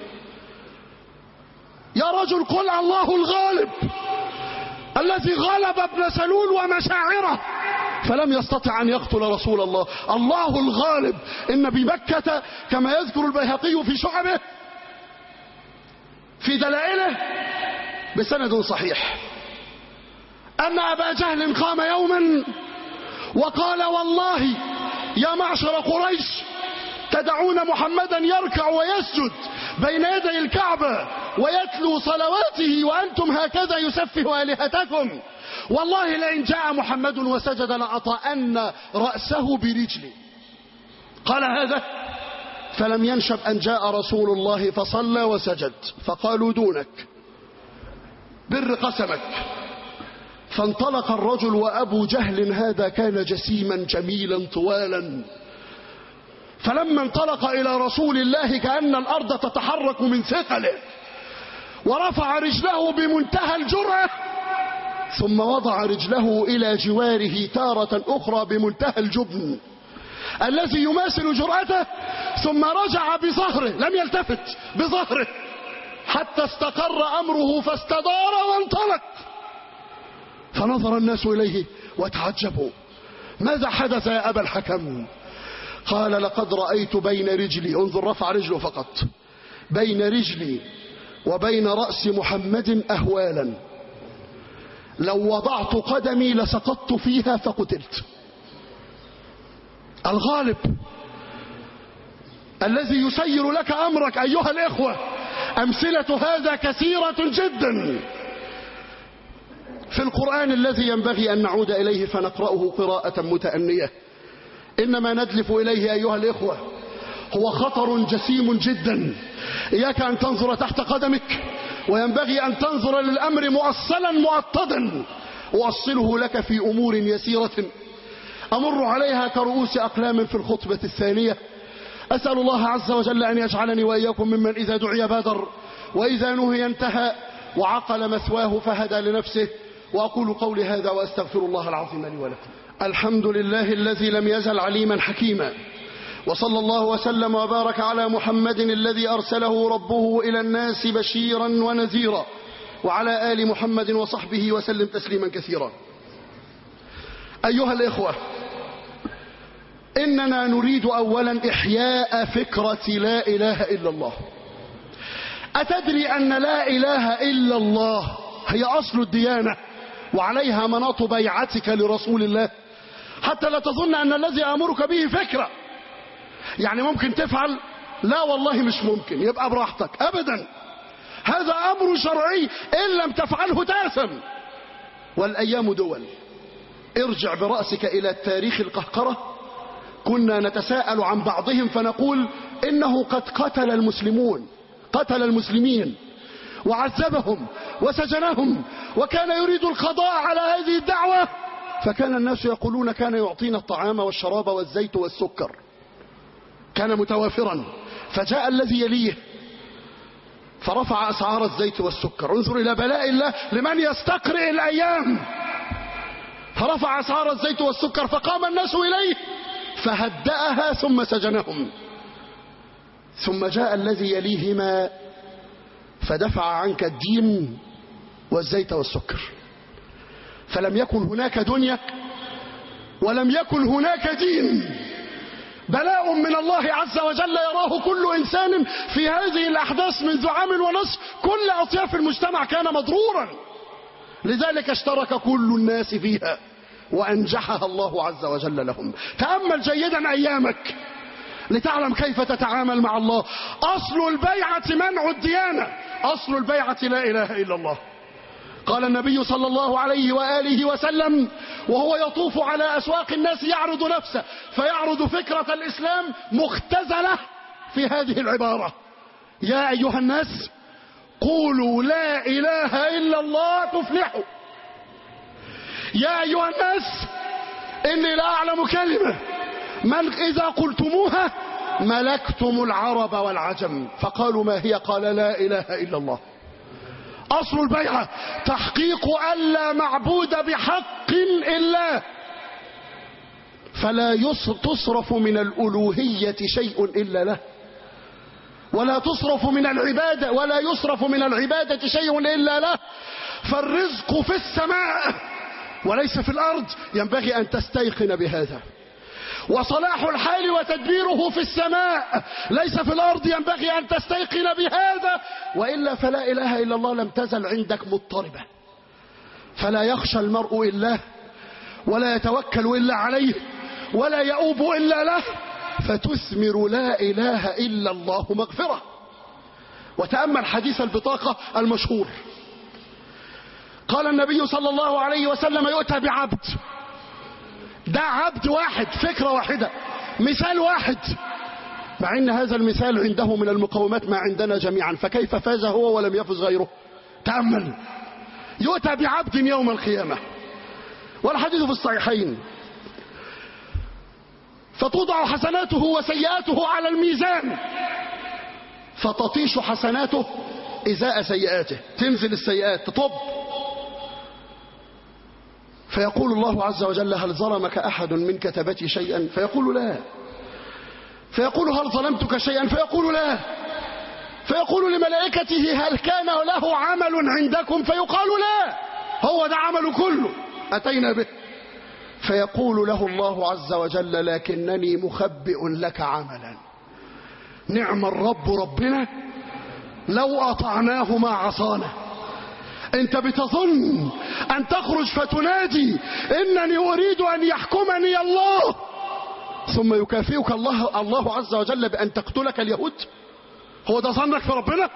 يا رجل قل الله الغالب الذي غلب ابن سلول ومشاعره فلم يستطع أن يقتل رسول الله. الله الغالب. إن بمكة كما يذكر البيهقي في شعبه في دلائله بسند صحيح أن أبا جهل قام يوما وقال: والله يا معشر قريش تدعون محمدا يركع ويسجد بين يدي الكعبة ويتلو صلواته وأنتم هكذا يسفه آلهتكم، والله لئن جاء محمد وسجد لأطأن رأسه برجلي. قال هذا فلم ينشب أن جاء رسول الله فصلى وسجد، فقالوا: دونك بر قسمك. فانطلق الرجل وأبو جهل هذا كان جسيما جميلا طوالا، فلما انطلق إلى رسول الله كأن الأرض تتحرك من ثقله، ورفع رجله بمنتهى الجرأة، ثم وضع رجله إلى جواره تارة أخرى بمنتهى الجبن الذي يماثل جرأته، ثم رجع بظهره، لم يلتفت، بظهره حتى استقر أمره فاستدار وانطلق. فنظر الناس إليه وتعجبوا: ماذا حدث يا أبا الحكم؟ قال: لقد رأيت بين رجلي، انظر رفع رجله فقط، بين رجلي وبين رأس محمد أهوالا، لو وضعت قدمي لسقطت فيها فقتلت. الغالب الذي يسير لك أمرك أيها الإخوة، أمثلة هذا كثيرة جدا في القرآن الذي ينبغي أن نعود إليه فنقرأه قراءة متأنية. إنما ندلف إليه أيها الإخوة هو خطر جسيم جدا. إياك أن تنظر تحت قدمك، وينبغي أن تنظر للأمر مؤصلا مؤطدا. أوصله لك في أمور يسيرة أمر عليها كرؤوس أقلام في الخطبة الثانية. أسأل الله عز وجل أن يجعلني وإياكم ممن إذا دعي بادر، وإذا نهي انتهى، وعقل مثواه فهدى لنفسه. وأقول قولي هذا وأستغفر الله العظيم لي ولكم. الحمد لله الذي لم يزل عليما حكيما، وصلى الله وسلم وبارك على محمد الذي أرسله ربه إلى الناس بشيرا ونذيرا، وعلى آل محمد وصحبه وسلم تسليما كثيرا. أيها الإخوة، إننا نريد أولا إحياء فكرة لا إله إلا الله. أتدري أن لا إله إلا الله هي أصل الديانة، وعليها مناط بيعتك لرسول الله؟ حتى لا تظن أن الذي أمرك به فكرة، يعني ممكن تفعل، لا والله مش ممكن، يبقى براحتك. أبدا، هذا أمر شرعي، إن لم تفعله تأثم. والأيام دول. ارجع برأسك إلى التاريخ القهقرة، كنا نتساءل عن بعضهم فنقول إنه قد قتل المسلمون، قتل المسلمين وعذبهم وسجنهم، وكان يريد القضاء على هذه الدعوة، فكان الناس يقولون كان يعطينا الطعام والشراب والزيت والسكر، كان متوافرا. فجاء الذي يليه فرفع أسعار الزيت والسكر. انظر إلى بلاء الله لمن يستقرئ الأيام. فرفع أسعار الزيت والسكر فقام الناس إليه فهدأها ثم سجنهم. ثم جاء الذي يليهما فدفع عنك الدين والزيت والسكر. فلم يكن هناك دنيا ولم يكن هناك دين. بلاء من الله عز وجل يراه كل إنسان في هذه الأحداث منذ عام ونصف. كل أطياف المجتمع كان مضرورا، لذلك اشترك كل الناس فيها وأنجحها الله عز وجل لهم. تأمل جيدا أيامك لتعلم كيف تتعامل مع الله. أصل البيعة منع الديانة، أصل البيعة لا إله إلا الله. قال النبي صلى الله عليه وآله وسلم وهو يطوف على أسواق الناس يعرض نفسه، فيعرض فكرة الإسلام مختزلة في هذه العبارة: يا أيها الناس قولوا لا إله إلا الله تفلحوا. يا أيها الناس إني لا أعلم كلمة من إذا قلتموها ملكتم العرب والعجم. فقالوا ما هي؟ قال لا إله إلا الله. أصل البيعة تحقيق ألا معبود بحق إلا، فلا تصرف من الألوهية شيء إلا له، ولا تصرف من العبادة ولا يصرف من العبادة شيء إلا له. فالرزق في السماء وليس في الأرض، ينبغي أن تستيقن بهذا. وصلاح الحال وتدبيره في السماء ليس في الأرض، ينبغي أن تستيقن بهذا، وإلا فلا إله إلا الله لم تزل عندك مضطربة. فلا يخشى المرء إلا، ولا يتوكل إلا عليه، ولا يؤوب إلا له، فتثمر لا إله إلا الله مغفرة. وتأمل حديث البطاقة المشهور. قال النبي صلى الله عليه وسلم: يؤتى بعبد، ده عبد واحد، فكرة واحدة، مثال واحد، مع ان هذا المثال عنده من المقومات ما عندنا جميعا، فكيف فاز هو ولم يفز غيره؟ تأمل. يؤتى بعبد يوم القيامة، والحديث في الصحيحين، فتوضع حسناته وسيئاته على الميزان، فتطيش حسناته إزاء سيئاته، تنزل السيئات تطب. فيقول الله عز وجل: هل ظلمك أحد من كتبتي شيئا؟ فيقول: لا. فيقول: هل ظلمتك شيئا؟ فيقول: لا. فيقول لملائكته: هل كان له عمل عندكم؟ فيقال: لا، هو ده عمله كله أتينا به. فيقول له الله عز وجل: لكنني مخبئ لك عملا. نعم الرب ربنا لو أطعناه ما عصانا. انت بتظن ان تخرج فتنادي: انني اريد ان يحكمني الله، ثم يكافئك الله الله عز وجل بان تقتلك اليهود؟ هو ده ظنك في ربنا؟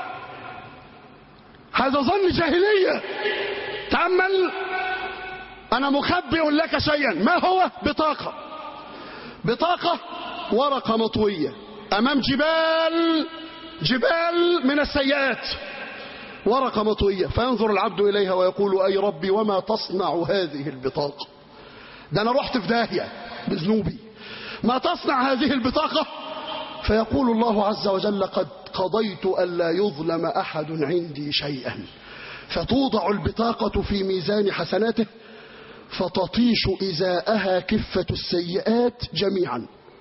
هذا ظن جاهلية. تأمل. انا مخبئ لك شيئا، ما هو؟ بطاقة. بطاقة ورقة مطوية امام جبال جبال من السيئات، ورقة مطوية. فينظر العبد إليها ويقول: أي ربي وما تصنع هذه البطاقة؟ ده أنا رحت في داهية بذنوبي، ما تصنع هذه البطاقة؟ فيقول الله عز وجل: قد قضيت ألا يظلم أحد عندي شيئا. فتوضع البطاقة في ميزان حسناته، فتطيش إزاءها كفة السيئات جميعا،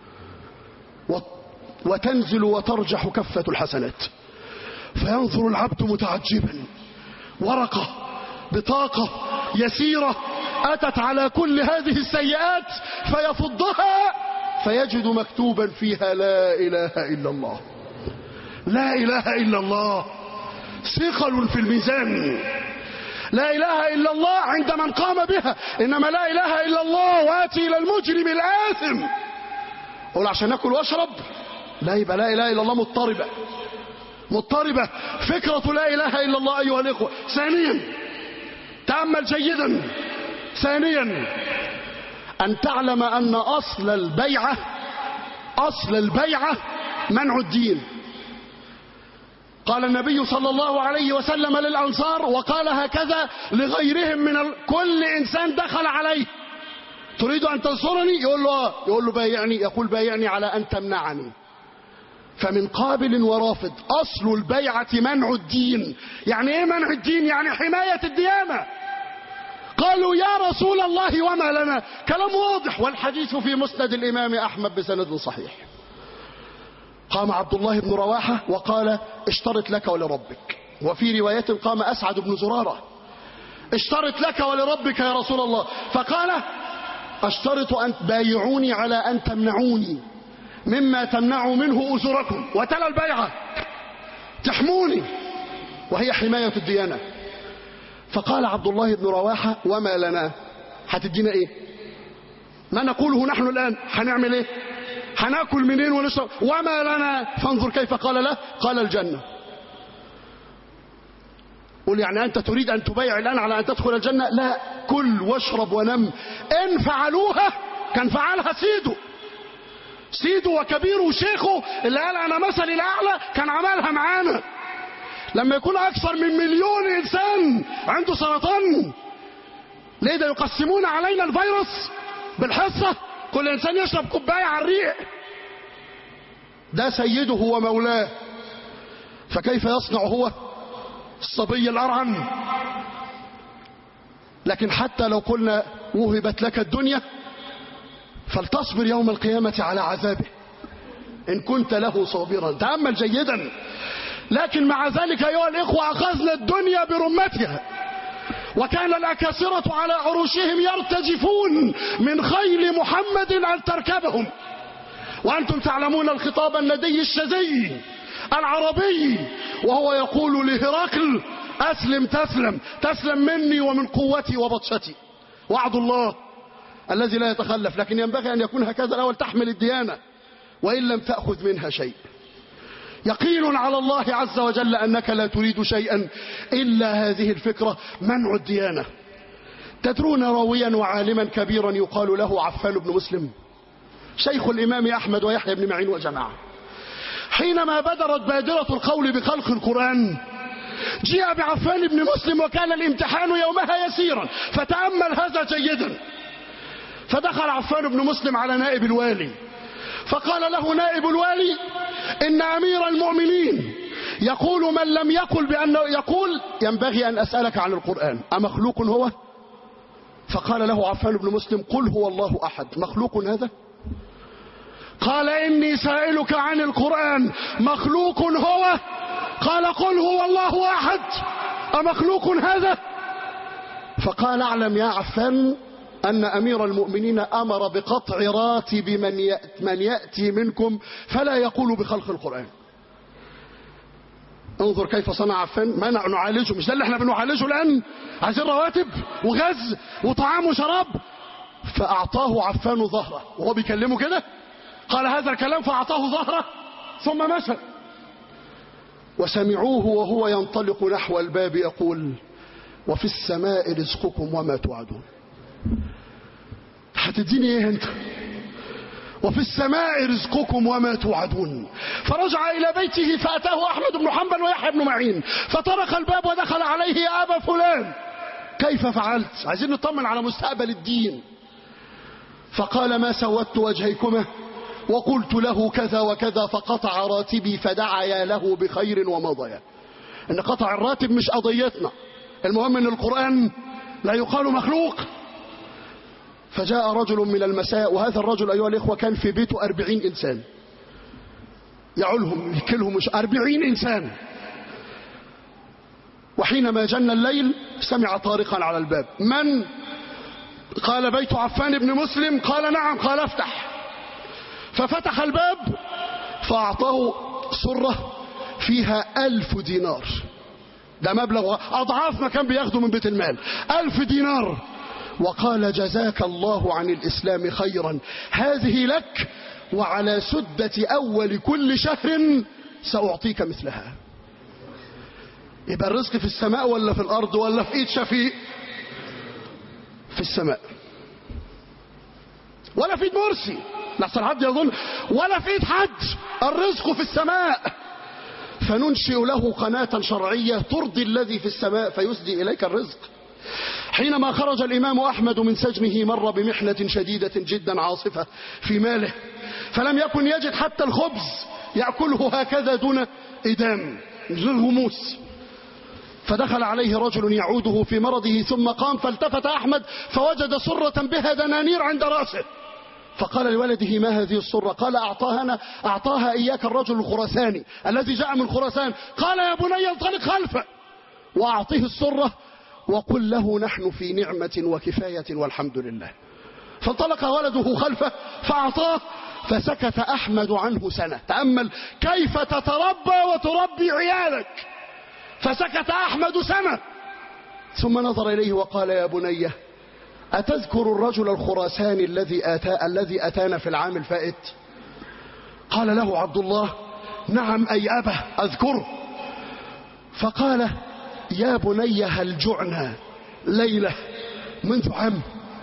وتنزل وترجح كفة الحسنات. فينظر العبد متعجبا، ورقة، بطاقة يسيرة أتت على كل هذه السيئات، فيفضها فيجد مكتوبا فيها: لا إله إلا الله. لا إله إلا الله ثقل في الميزان. لا إله إلا الله عند من قام بها، إنما لا إله إلا الله وآتي إلى المجرم الآثم. قول عشان أكل وأشرب؟ لا، يبقى لا إله إلا الله مضطربة مضطربة فكرة لا إله إلا الله أيها الإخوة. ثانيا، تأمل جيدا. ثانيا، أن تعلم أن أصل البيعة أصل البيعة منع الدين. قال النبي صلى الله عليه وسلم للأنصار، وقال هكذا لغيرهم من ال... كل إنسان دخل عليه: تريد أن تنصرني؟ يقول له آه. يقول له بايعني؟ يقول: بايعني على أن تمنعني. فمن قابل ورافض. أصل البيعة منع الدين. يعني إيه منع الدين؟ يعني حماية الديانة. قالوا: يا رسول الله وما لنا؟ كلام واضح، والحديث في مسند الإمام أحمد بسند صحيح. قام عبد الله بن رواحة وقال: اشترط لك ولربك. وفي رواية قام أسعد بن زرارة: اشترط لك ولربك يا رسول الله. فقال: اشترط أن تبايعوني على أن تمنعوني مما تمنعوا منه أزركم. وتلا البيعة، تحموني، وهي حماية الديانة. فقال عبد الله بن رواحة: وما لنا؟ هتدينا ايه؟ ما نقوله نحن الآن، هنعمل ايه؟ هناكل منين ونشرب؟ وما لنا؟ فانظر كيف قال له. قال: الجنة. قل يعني أنت تريد أن تبايع الآن على أن تدخل الجنة؟ لا، كل واشرب ونم. إن فعلوها كان فعلها سيده سيده وكبيره وشيخه اللي قال أنا مثلي الأعلى، كان عملها معانا. لما يكون أكثر من مليون إنسان عنده سرطان، ليه ده يقسمون علينا الفيروس بالحصة؟ كل إنسان يشرب كوباية على الريق. ده سيده ومولاه، فكيف يصنع هو؟ الصبي الأرعن. لكن حتى لو قلنا وهبت لك الدنيا فلتصبر يوم القيامة على عذابه إن كنت له صابرا. تأمل جيدا. لكن مع ذلك أيها الإخوة أخذنا الدنيا برمتها، وكان الأكاسرة على عروشهم يرتجفون من خيل محمد أن تركبهم، وأنتم تعلمون الخطاب الندي الشذي العربي، وهو يقول لهرقل: أسلم تسلم، تسلم مني ومن قوتي وبطشتي. وعد الله الذي لا يتخلف. لكن ينبغي أن يكون هكذا الأول، تحمل الديانة وإن لم تأخذ منها شيء. يقين على الله عز وجل أنك لا تريد شيئا إلا هذه الفكرة، منع الديانة. تدرون راويا وعالما كبيرا يقال له عفان بن مسلم، شيخ الإمام أحمد ويحيى بن معين وجماعة، حينما بدرت بادرة القول بخلق القرآن جاء بعفان بن مسلم، وكان الامتحان يومها يسيرا. فتأمل هذا جيدا. فدخل عفان بن مسلم على نائب الوالي فقال له نائب الوالي: إن أمير المؤمنين يقول من لم يقل بأنه يقول ينبغي أن أسألك عن القرآن، أمخلوق هو؟ فقال له عفان بن مسلم: قل هو الله أحد، مخلوق هذا؟ قال: إني سائلك عن القرآن، مخلوق هو؟ قال: قل هو الله أحد، أمخلوق هذا؟ فقال: اعلم يا عفان أن أمير المؤمنين أمر بقطع راتب من يأتي, من يأتي منكم فلا يقول بخلق القرآن. انظر كيف صنع عفان. ما نعالجه، مش ده اللي احنا بنعالجه الآن؟ عايزين رواتب وغز وطعام وشراب. فأعطاه عفان ظهره وهو بيكلمه كده، قال هذا الكلام فأعطاه ظهره ثم مشى. وسمعوه وهو ينطلق نحو الباب يقول: وفي السماء رزقكم وما توعدون. هتديني ايه انت؟ وفي السماء رزقكم وما توعدون. فرجع الى بيته فاتاه احمد بن حنبل ويحيى بن معين فطرق الباب ودخل عليه: يا ابا فلان كيف فعلت؟ عايزين نطمن على مستقبل الدين. فقال: ما سودت وجهيكما وقلت له كذا وكذا فقطع راتبي فدعيا له بخير ومضيا. ان قطع الراتب مش قضيتنا، المهم ان القرآن لا يقال مخلوق. فجاء رجل من المساء، وهذا الرجل أيها الإخوة كان في بيته أربعين إنسان يعولهم يكلهم، مش أربعين إنسان. وحينما جن الليل سمع طارقا على الباب. من؟ قال: بيت عفان بن مسلم. قال: نعم. قال: افتح. ففتح الباب فأعطاه سرة فيها ألف دينار. ده مبلغ أضعاف ما كان بياخده من بيت المال، ألف دينار. وقال: جزاك الله عن الإسلام خيرا، هذه لك، وعلى سدة أول كل شهر سأعطيك مثلها. يبقى الرزق في السماء ولا في الأرض ولا في إيد شفيق؟ في السماء. ولا في إيد مرسي لحسن حد يظن، ولا في إيد حد، الرزق في السماء. فننشئ له قناة شرعية ترضي الذي في السماء فيسدي إليك الرزق. حينما خرج الإمام أحمد من سجنه مر بمحنة شديدة جدا عاصفة في ماله، فلم يكن يجد حتى الخبز يأكله هكذا دون إدام، دون غموس. فدخل عليه رجل يعوده في مرضه ثم قام، فالتفت أحمد فوجد سرة بها دنانير عند رأسه، فقال لولده: ما هذه السرة؟ قال: أعطاها, أعطاها إياك الرجل الخراساني الذي جاء من خراسان. قال: يا بني انطلق خلفه وأعطيه السرة وقل له: نحن في نعمة وكفاية والحمد لله. فانطلق ولده خلفه فأعطاه، فسكت أحمد عنه سنة. تأمل كيف تتربى وتربي عيالك. فسكت أحمد سنة ثم نظر إليه وقال: يا بني أتذكر الرجل الخراساني الذي أتى الذي أتانا في العام الفائت؟ قال له عبد الله: نعم أي أبا أذكره. فقال: يا بني هل جعنا ليلة منذ عام؟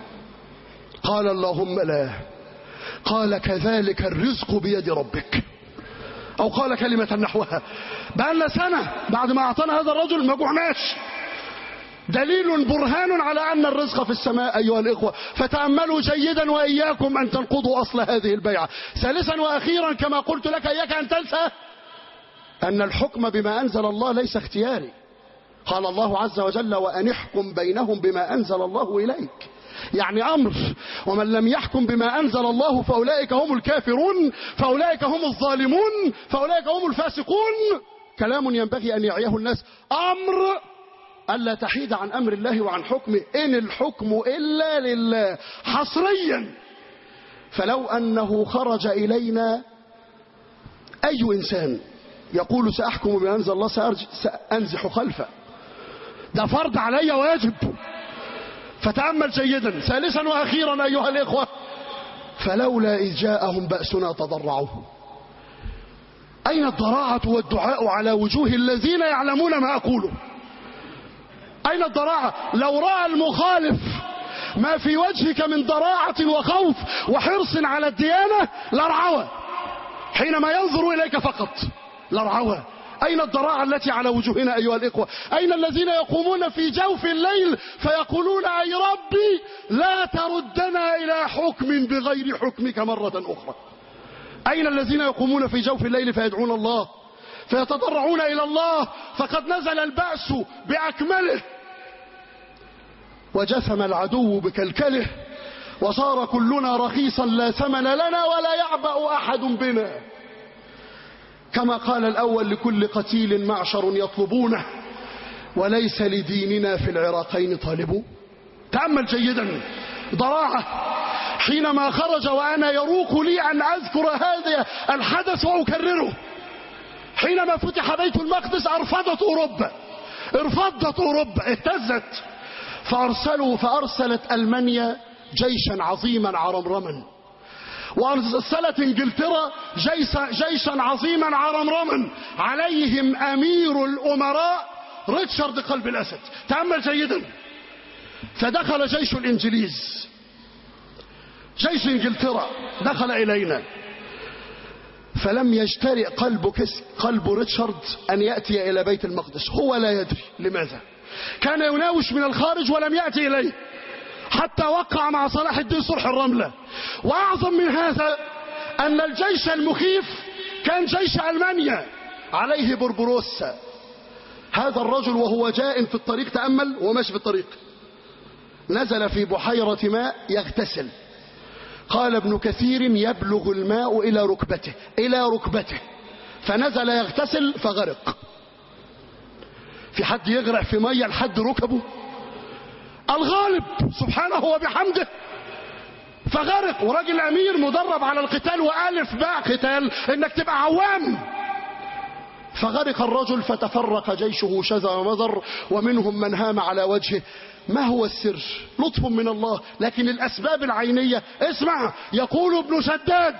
قال: اللهم لا. قال: كذلك الرزق بيد ربك، أو قال كلمة نحوها. بقالنا سنة بعد ما أعطانا هذا الرجل ما جعناش. دليل برهان على أن الرزق في السماء أيها الإخوة. فتأملوا جيدا وإياكم أن تنقضوا أصل هذه البيعة. ثالثا وأخيرا كما قلت لك إياك أن تنسى أن الحكم بما أنزل الله ليس اختياري. قال الله عز وجل وأن احكم بينهم بما أنزل الله إليك، يعني أمر، ومن لم يحكم بما أنزل الله فأولئك هم الكافرون، فأولئك هم الظالمون، فأولئك هم الفاسقون. كلام ينبغي أن يعيه الناس، أمر ألا تحيد عن أمر الله وعن حكمه، إن الحكم إلا لله حصريا. فلو أنه خرج إلينا أي إنسان يقول سأحكم بما أنزل الله سأنزح خلفه، ده فرض علي واجب. فتأمل جيدا. ثالثا وأخيرا أيها الإخوة، فلولا إذ جاءهم بأسنا تضرعوا. أين الضراعة والدعاء على وجوه الذين يعلمون ما أقوله؟ أين الضراعة؟ لو رأى المخالف ما في وجهك من ضراعة وخوف وحرص على الديانة لرعوى، حينما ينظر إليك فقط لرعوى. أين الضراعة التي على وجوهنا أيها الإخوة؟ أين الذين يقومون في جوف الليل فيقولون أي ربي لا تردنا إلى حكم بغير حكمك مرة أخرى؟ أين الذين يقومون في جوف الليل فيدعون الله فيتضرعون إلى الله؟ فقد نزل البأس بأكمله وجثم العدو بكلكله وصار كلنا رخيصا لا ثمن لنا ولا يعبأ أحد بنا. كما قال الأول لكل قتيل معشر يطلبونه وليس لديننا في العراقين طالبوا. تأمل جيدا. ضراعة حينما خرج وأنا يروق لي أن أذكر هذا الحدث وأكرره. حينما فتح بيت المقدس أرفضت أوروبا، ارفضت أوروبا، اهتزت، فأرسلوا فأرسلت ألمانيا جيشا عظيما عرمرما، وأرسلت إنجلترا جيشا, جيشا عظيما عرمرما عليهم أمير الأمراء ريتشارد قلب الأسد. تأمل جيدا. فدخل جيش الإنجليز، جيش إنجلترا دخل إلينا، فلم يجترئ قلب, قلب ريتشارد أن يأتي إلى بيت المقدس، هو لا يدري لماذا. كان يناوش من الخارج ولم يأتي إليه حتى وقع مع صلاح الدين صلح الرملة. وأعظم من هذا أن الجيش المخيف كان جيش ألمانيا عليه بربروسا. هذا الرجل وهو جاء في الطريق، تأمل وماشي في الطريق، نزل في بحيرة ماء يغتسل. قال ابن كثير يبلغ الماء إلى ركبته إلى ركبته فنزل يغتسل فغرق. في حد يغرق في مية لحد ركبه؟ الغالب سبحانه وبحمده فغرق. وراجل أمير مدرب على القتال وألف باء قتال إنك تبقى عوام. فغرق الرجل فتفرق جيشه شذا ومذر ومنهم من هام على وجهه. ما هو السر؟ لطف من الله، لكن الأسباب العينية. اسمع، يقول ابن سداد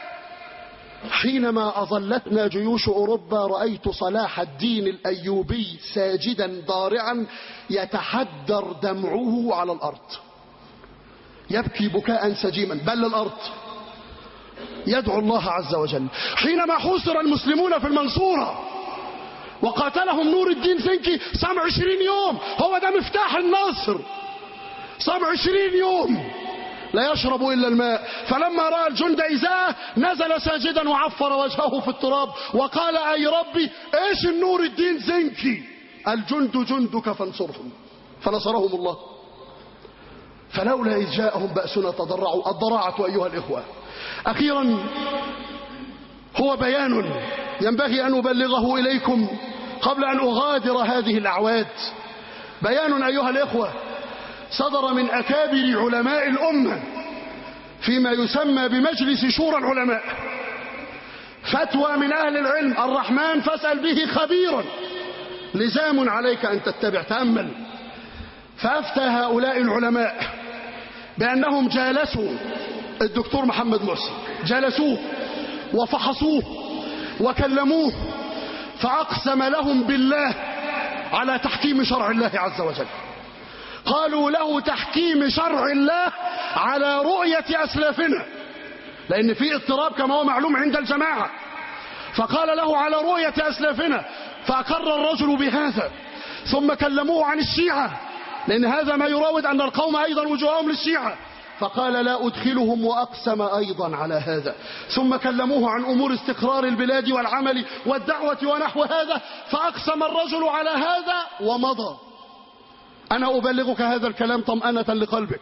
حينما أظلتنا جيوش أوروبا رأيت صلاح الدين الأيوبي ساجدا ضارعا يتحدر دمعه على الأرض، يبكي بكاء سجيما بل الأرض، يدعو الله عز وجل. حينما حوصر المسلمون في المنصورة وقاتلهم نور الدين زنكي صام عشرين يوم، هو ده مفتاح النصر، صام عشرين يوم لا يشرب إلا الماء. فلما رأى الجند إزاءه نزل ساجدا وعفر وجهه في التراب وقال أي ربي إيش النور الدين زنكي، الجند جندك فانصرهم، فنصرهم الله. فلولا إذ جاءهم بأسنا تضرعوا. الضراعة أيها الإخوة. أخيرا هو بيان ينبغي أن أبلغه إليكم قبل أن أغادر هذه الأعواد. بيان أيها الإخوة صدر من أكابر علماء الأمة فيما يسمى بمجلس شورى العلماء، فتوى من أهل العلم الرحمن فاسأل به خبيرا، لزام عليك أن تتبع. تأمل. فأفتى هؤلاء العلماء بأنهم جالسوا الدكتور محمد مرسي، جلسوه وفحصوه وكلموه فأقسم لهم بالله على تحكيم شرع الله عز وجل. قالوا له تحكيم شرع الله على رؤية أسلافنا، لأن في اضطراب كما هو معلوم عند الجماعة، فقال له على رؤية أسلافنا، فأقر الرجل بهذا. ثم كلموه عن الشيعة، لأن هذا ما يراود أن القوم أيضا وجوههم للشيعة، فقال لا أدخلهم، وأقسم أيضا على هذا. ثم كلموه عن أمور استقرار البلاد والعمل والدعوة ونحو هذا، فأقسم الرجل على هذا ومضى. أنا أبلغك هذا الكلام طمأنة لقلبك،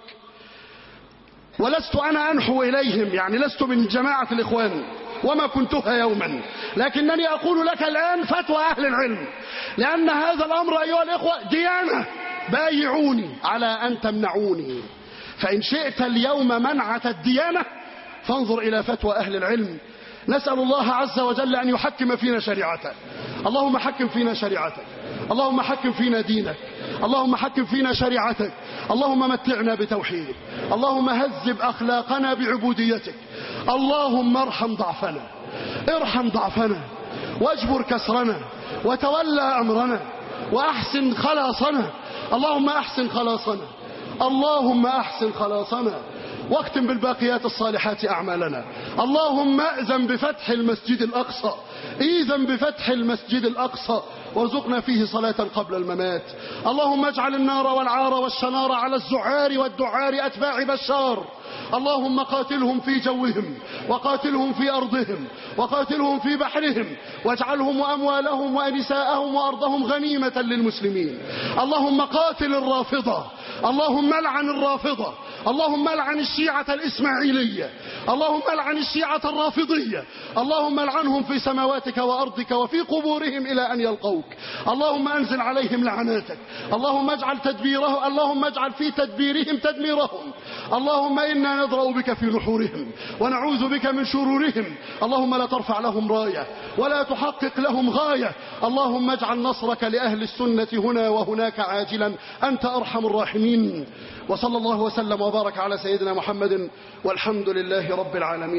ولست أنا أنحو إليهم، يعني لست من جماعة الإخوان وما كنتها يوما، لكنني أقول لك الآن فتوى أهل العلم، لأن هذا الأمر أيها الإخوة ديانة. بايعوني على أن تمنعوني، فإن شئت اليوم منعة الديانة فانظر إلى فتوى أهل العلم. نسأل الله عز وجل أن يحكم فينا شريعته. اللهم حكم فينا شريعتك، اللهم حكم فينا دينك، اللهم حكم فينا شريعتك، اللهم متعنا بتوحيدك، اللهم هذب أخلاقنا بعبوديتك، اللهم ارحم ضعفنا، ارحم ضعفنا واجبر كسرنا وتولى أمرنا وأحسن خلاصنا. اللهم أحسن خلاصنا، اللهم أحسن خلاصنا، واختم بالباقيات الصالحات أعمالنا. اللهم أذن بفتح المسجد الأقصى، إذن بفتح المسجد الأقصى، وارزقنا فيه صلاة قبل الممات. اللهم اجعل النار والعار والشنار على الزعار والدعار أتباع بشار. اللهم قاتلهم في جوهم، وقاتلهم في أرضهم، وقاتلهم في بحرهم، واجعلهم وأموالهم ونساءهم وأرضهم غنيمة للمسلمين. اللهم قاتل الرافضة، اللهم لعن الرافضة، اللهم لعن الشيعة الإسماعيلية، اللهم لعن الشيعة الرافضية، اللهم لعنهم في سماواتك وأرضك وفي قبورهم إلى أن يلقوك. اللهم أنزل عليهم لعناتك، اللهم اجعل تدبيره، اللهم اجعل في تدبيرهم تدميرهم. اللهم إنا نضرأ بك في نحورهم ونعوذ بك من شرورهم. اللهم لا ترفع لهم راية ولا تحقق لهم غاية. اللهم اجعل نصرك لأهل السنة هنا وهناك عاجلا، أنت أرحم الراحمين. وصلى الله وسلم وبارك على سيدنا محمد، والحمد لله رب العالمين.